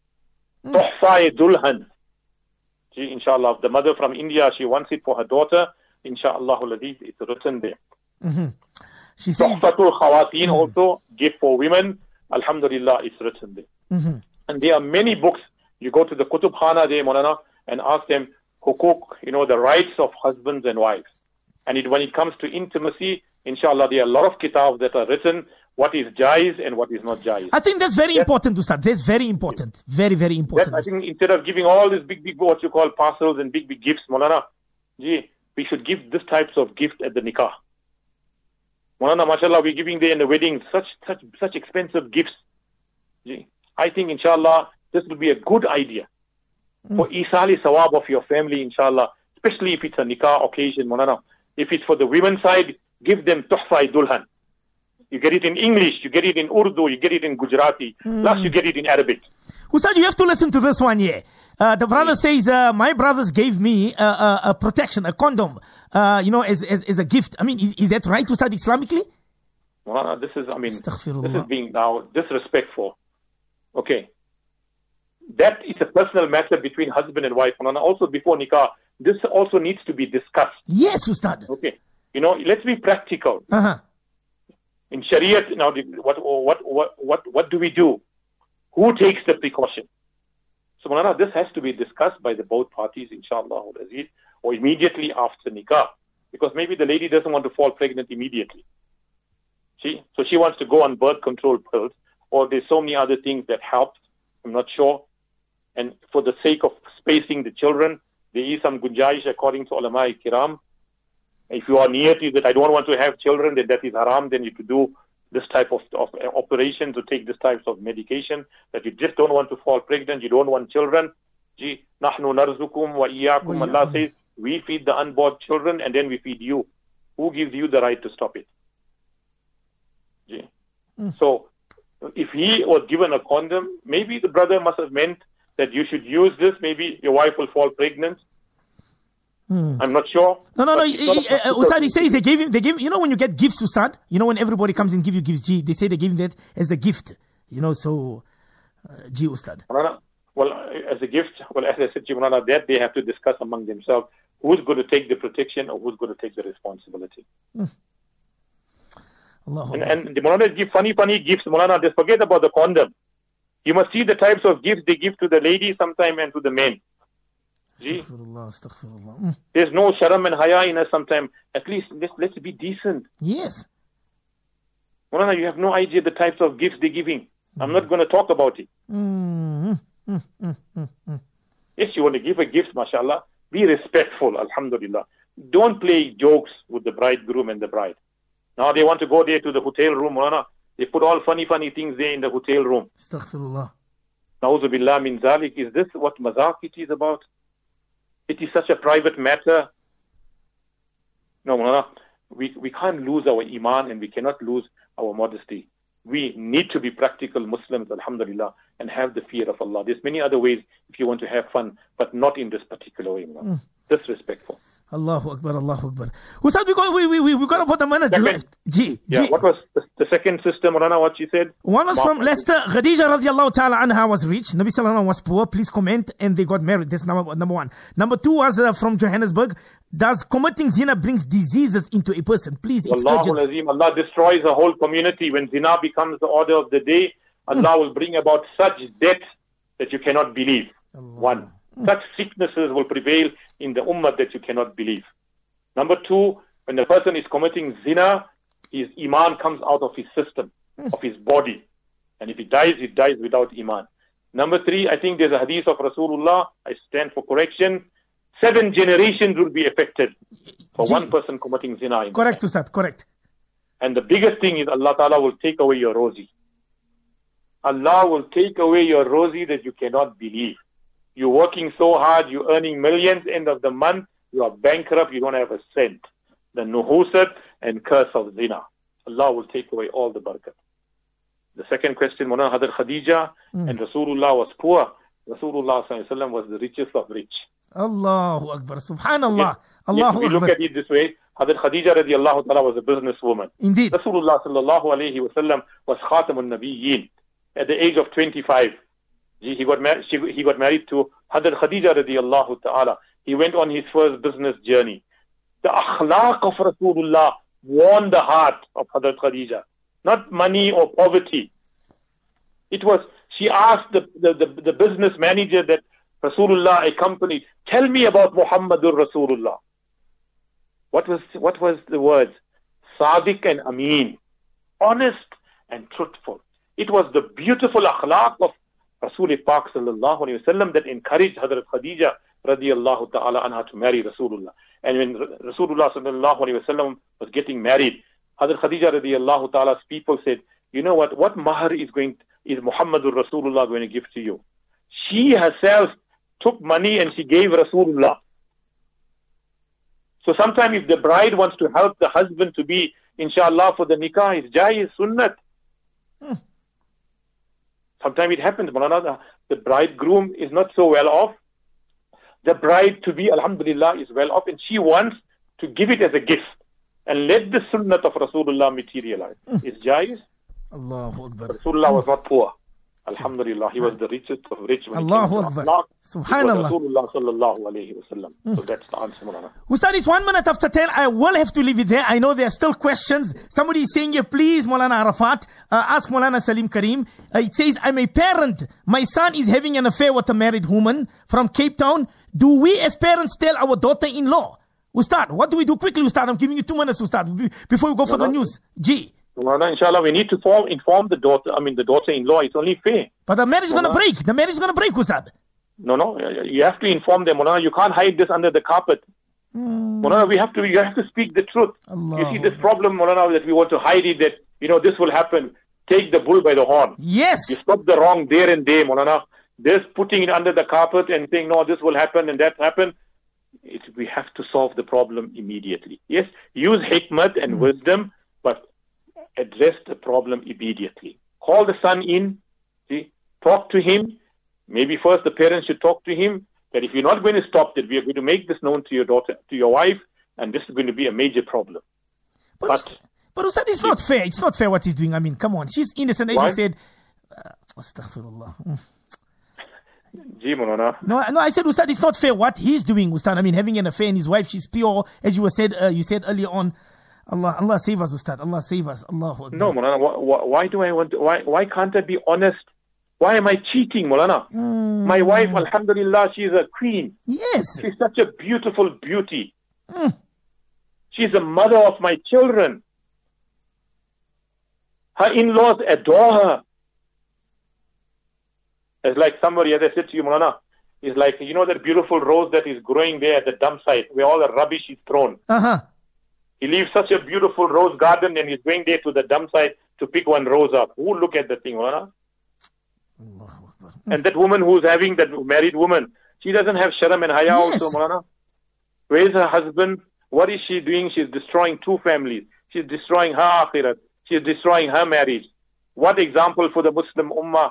Tuhfa Dulhan. She, inshallah, the mother from India, she wants it for her daughter. Inshallah, it's written there. Mm-hmm. She says, Tuhfatul Khawateen, mm-hmm. also, gift for women. Alhamdulillah, it's written there. Mm-hmm. And there are many books. You go to the Kutub Khana there, Maulana, and ask them, hukuk, you know, the rights of husbands and wives. And it, when it comes to intimacy, inshallah, there are a lot of kitabs that are written, what is jaiz and what is not jaiz. I think that's very yes. important, Ustad. That's very important. Very, very important. Yes, I think instead of giving all these big, big, what you call parcels and big, big gifts, Maulana, gee, we should give this types of gift at the nikah. Maulana, mashallah, we're giving there in the wedding such, such, such expensive gifts. I think, inshallah, this will be a good idea mm. for Isali Sawab of your family, inshallah, especially if it's a nikah occasion, Maulana. If it's for the women's side, give them Tuhfa Dulhan. You get it in English, you get it in Urdu, you get it in Gujarati, mm. plus you get it in Arabic. Ustad, you have to listen to this one here. Uh, the brother says, uh, my brothers gave me uh, uh, a protection, a condom, uh, you know, as, as as a gift. I mean, is, is that right to start Islamically? Well, this is, I mean, this is being now disrespectful. Okay. That is a personal matter between husband and wife. And also before nikah, this also needs to be discussed. Yes, Ustad. Okay. You know, let's be practical. Uh-huh. In Shariat, now, what, what, what, what, what do we do? Who takes the precaution? So, Maulana, this has to be discussed by the both parties, inshallah, or immediately after nikah. Because maybe the lady doesn't want to fall pregnant immediately. See? So she wants to go on birth control pills, or there's so many other things that help. I'm not sure. And for the sake of spacing the children, there is some gunjaish according to ulama kiram. If you are near to that, I don't want to have children, then that is haram, then you could do this type of, of operation to take this type of medication, that you just don't want to fall pregnant, you don't want children. Ji, nahnu narzukum wa iyyakum. Allah says, we feed the unborn children and then we feed you. Who gives you the right to stop it? Ji. Mm. So, if he was given a condom, maybe the brother must have meant that you should use this, maybe your wife will fall pregnant. Hmm. I'm not sure. No, no, no. He, he, uh, Ustad, he says they gave him, they gave, you know, when you get gifts, Ustad, you know, when everybody comes and give you gifts, G, they say they give him that as a gift, you know, so, uh, G, Ustad. Well, as a gift, well, as I said, Jimunana, that they have to discuss among themselves who's going to take the protection or who's going to take the responsibility. Hmm. And, and the Maulana give funny, funny gifts, Maulana, just forget about the condom. You must see the types of gifts they give to the ladies sometime and to the men. Astaghfirullah, astaghfirullah. Mm. There's no sharam and haya in us sometimes. At least let's, let's be decent. Yes. Maulana, you have no idea the types of gifts they're giving. Mm. I'm not going to talk about it. Mm. Mm, mm, mm, mm. Yes, you want to give a gift, mashallah. Be respectful, alhamdulillah. Don't play jokes with the bridegroom and the bride. Now they want to go there to the hotel room, Maulana. They put all funny, funny things there in the hotel room. Astaghfirullah. Na'udhu billah min zalik. Is this what mazak it is about? It is such a private matter. No, Maulana, we, we can't lose our iman and we cannot lose our modesty. We need to be practical Muslims, alhamdulillah, and have the fear of Allah. There's many other ways if you want to have fun, but not in this particular way, Maulana. Mm. Disrespectful. Allahu Akbar, Allahu Akbar. Ustad, we got, we, we, we, we got about a minute second, left. G, yeah, G. What was the, the second sister, Maulana, what she said? One was from Leicester. Khadija radiallahu ta'ala anha was rich. Nabi sallallahu was poor. Please comment. And they got married. That's number, number one. Number two was uh, from Johannesburg. Does committing zina brings diseases into a person? Please, it's Allahu Azim. Allah destroys a whole community. When zina becomes the order of the day, Allah mm. will bring about such death that you cannot believe. Allah. One. Mm. Such sicknesses will prevail in the ummah that you cannot believe. Number two, when the person is committing zina, his iman comes out of his system, mm. of his body. And if he dies, he dies without iman. Number three, I think there's a hadith of Rasulullah, I stand for correction, seven generations will be affected for Gee. one person committing zina. Correct, Ustad, correct. And the biggest thing is Allah Ta'ala will take away your rosy. Allah will take away your rosy that you cannot believe. You're working so hard, you're earning millions, end of the month, you are bankrupt, you don't have a cent. The nuhusat and curse of zina. Allah will take away all the barakat. The second question, Mona Hadar Khadija mm. and Rasulullah was poor. Rasulullah was the richest of rich. Allahu Akbar. Subhanallah. Yes. Allahu Akbar. We look at it this way. Hadar Khadija radiallahu ta'ala was a businesswoman. Indeed. Rasulullah sallallahu alayhi wa sallam was Khatamun Nabiyyin. At the age of twenty-five, he got married, she, he got married to Hadar Khadija radiallahu ta'ala. He went on his first business journey. The akhlaq of Rasulullah won the heart of Hadar Khadija. Not money or poverty. It was, she asked the, the, the, the business manager that Rasulullah accompanied, tell me about Muhammadur Rasulullah. What was, what was the words? Sadiq and Ameen. Honest and truthful. It was the beautiful akhlaq of Rasul Pak sallallahu alayhi wa sallam that encouraged Hadrat Khadija radiallahu ta'ala anha to marry Rasulullah. And when Rasulullah sallallahu alayhi wa sallam was getting married, Hazrat Khadija radiallahu ta'ala's people said, you know what, what mahar is going, is Muhammadur Rasulullah going to give to you? She herself took money and she gave Rasulullah. So sometimes if the bride wants to help the husband to be, inshallah, for the nikah, it's jaiz, sunnat. Hmm. Sometimes it happens, Maulana, the bridegroom is not so well off. The bride to be, alhamdulillah, is well off, and she wants to give it as a gift and let the sunnat of Rasulullah materialize. Hmm. It's jaiz. Allahu Akbar. Rasulullah was not poor. Alhamdulillah, he was the richest of rich. Allahu Akbar. Subhanallah. Rasulullah sallallahu alayhi wa sallam. Mm. So that's the answer, Mulana. Ustad, it's one minute after ten. I will have to leave it there. I know there are still questions. Somebody is saying here, please, Maulana Arafat, uh, ask Maulana Salim Karim. Uh, it says, I'm a parent. My son is having an affair with a married woman from Cape Town. Do we as parents tell our daughter-in-law? Ustad, what do we do quickly, Ustad? I'm giving you two minutes, Ustad, before we go for no, the no. news. G. No, no, inshallah, we need to form, inform the daughter, I mean, the daughter-in-law. It's only fair. But the marriage is no, going to no. break. The marriage is going to break, Ustad. No, no, you have to inform them. You can't hide this under the carpet. Mm. We have to, you have to speak the truth. Allah. You see this problem, Maulana, that we want to hide it, that, you know, this will happen. Take the bull by the horn. Yes. You stop the wrong there and there, Maulana. This putting it under the carpet and saying, no, this will happen and that happen. It, we have to solve the problem immediately. Yes, use hikmat and mm. wisdom, but address the problem immediately. Call the son in, see, talk to him. Maybe first the parents should talk to him that if you're not going to stop that, we are going to make this known to your daughter, to your wife, and this is going to be a major problem. But, but, but Ustad, it's not fair. It's not fair what he's doing. I mean, come on. She's innocent, as why? you said. Uh, astaghfirullah. Mm. Gee, Maulana. No, no, I said, Ustad, it's not fair what he's doing, Ustad. I mean, having an affair and his wife, she's pure, as you were said, uh, you said earlier on. Allah, Allah save us, Ustad. Allah save us. Allahu Akbar. No, Maulana. Why, why do I want to, why, why can't I be honest? Why am I cheating, Maulana? Mm. My wife, alhamdulillah, she's a queen. Yes. She's such a beautiful beauty. Mm. She's the mother of my children. Her in-laws adore her. It's like somebody, as I said to you, Maulana, is like, you know that beautiful rose that is growing there at the dump site where all the rubbish is thrown. Uh-huh. He leaves such a beautiful rose garden and he's going there to the dump site to pick one rose up. Who look at the thing, Maulana? And that woman who's having, that married woman, she doesn't have sharam and haya yes. also, Maulana. Where's her husband? What is she doing? She's destroying two families. She's destroying her akhirat. She's destroying her marriage. What example for the Muslim ummah?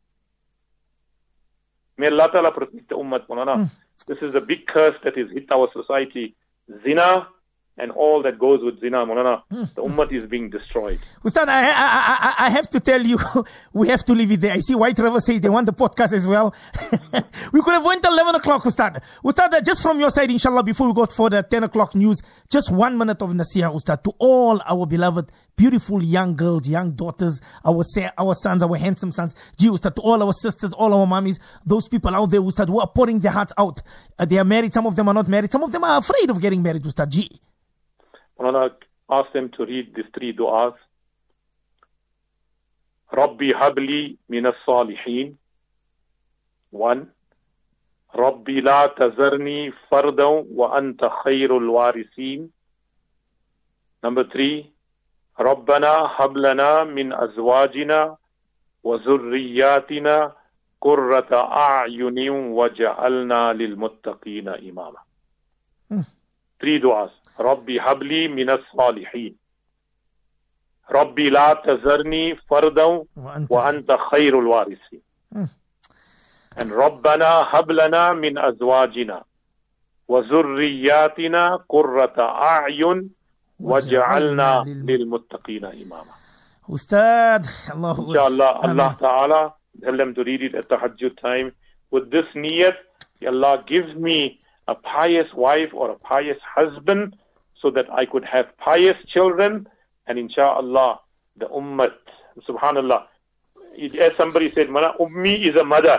May Allah Ta'ala protect the ummah, Maulana. Mm. This is a big curse that has hit our society. Zina and all that goes with zina, Maulana. Mm. The ummah is being destroyed. Ustad, I, I, I, I have to tell you, we have to leave it there. I see White River says they want the podcast as well. We could have went till eleven o'clock, Ustad. Ustad, just from your side, inshallah, before we go for the ten o'clock news, just one minute of nasiha, Ustad, to all our beloved, beautiful young girls, young daughters, our our sons, our handsome sons. Gee, Ustad, to all our sisters, all our mummies, those people out there, Ustad, who are pouring their hearts out. Uh, they are married, some of them are not married, some of them are afraid of getting married, Ustad. Gee. Maulana, ask them to read these three du'as. Rabbi habli minas salihin. One. Rabbi la tazarni fardaw wa anta khayrul warisin. Number three. Rabbana hablana min azwajina wa zurriyatina qurrata a'yunin wa ja'alna lil muttaqina imama. Hmm. Three du'as. Rabbi habli minas salihin. Rabbi la tazarni fardaw wa anta khayrul warisin. Hmm. And Rabbana hablana min azwajina wa zurriyatina qurrata a'yun wa ja'alna lil muttaqina imama. Ustad, Allahu Inshallah, Allah Ta'ala, tell them to read it at tahajjud time. With this niyat, Allah gives me a pious wife or a pious husband so that I could have pious children, and inshallah, the ummah, subhanallah, as somebody said, ummi is a mother.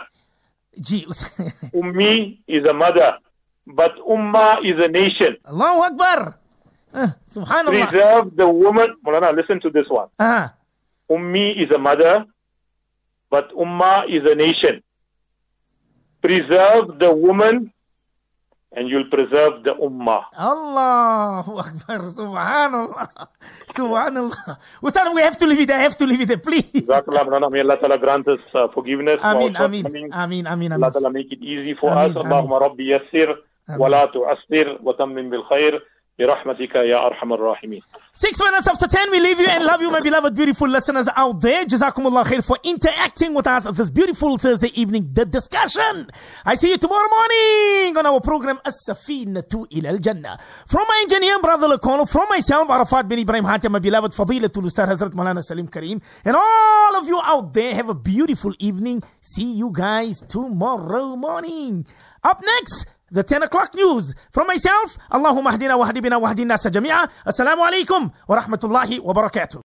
Ummi is a mother, but ummah is a nation. Allahu Akbar. Uh, subhanallah. Preserve the woman. Maulana, listen to this one. Uh-huh. Ummi is a mother, but ummah is a nation. Preserve the woman and you'll preserve the ummah. Allahu Akbar. Subhanallah. Subhanallah. Ustad, we have to leave it there. I have to leave it there, please. May Allah Ta'ala grant us uh, forgiveness. Ameen, ameen, ameen, ameen. Allah Ta'ala make it easy for us. Allahumma Rabbi yassir wa la tu'assir wa tammim bil khair. Six minutes after ten, we leave you and love you, my beloved, beautiful listeners out there. Jazakumullah khair for interacting with us this beautiful Thursday evening, the discussion. I see you tomorrow morning on our program, As-Safinatu ila al-Jannah. From my engineer, Brother Lakono, from myself, Arafat bin Ibrahim Hatem, my beloved Fadilatul Ustad Hazrat Maulana Salim Kareem, and all of you out there, have a beautiful evening. See you guys tomorrow morning. Up next, the ten o'clock news. From myself, Allahumma hdina wa hdi bina wa hdi nasa jami'a. Assalamu alaikum wa rahmatullahi wa barakatuh.